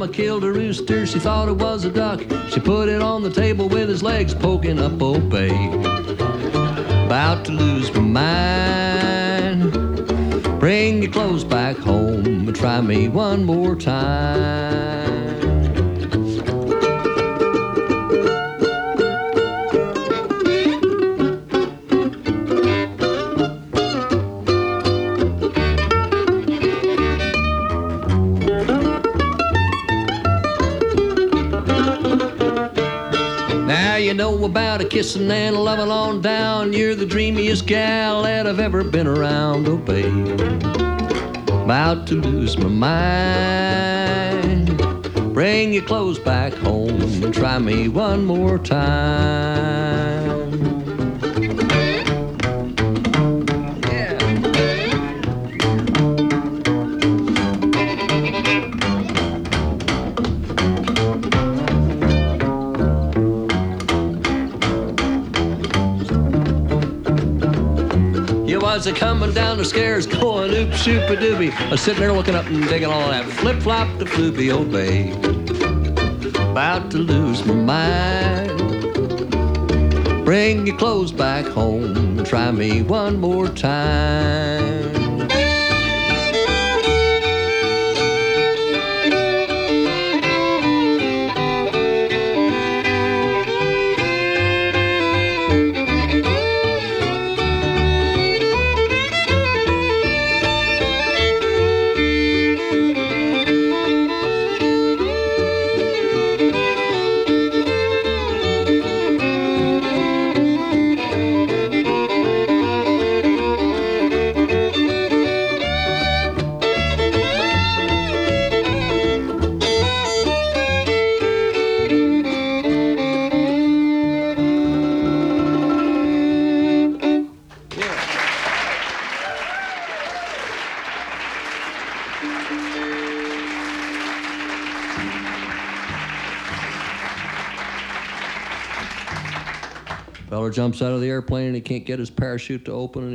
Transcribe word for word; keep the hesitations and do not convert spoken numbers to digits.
mama killed a rooster, she thought it was a duck. She put it on the table with his legs poking up, oh babe. About to lose my mind. Bring your clothes back home and try me one more time. Now you know about a kissing and a loving on down. You're the dreamiest gal that I've ever been around, oh babe. About to lose my mind. Bring your clothes back home and try me one more time. You was a coming down the stairs going oop shoop a doobie. I was sitting there looking up and digging all that flip flop the floopy, oh babe. About to lose my mind. Bring your clothes back home and try me one more time. Feller jumps out of the airplane and he can't get his parachute to open.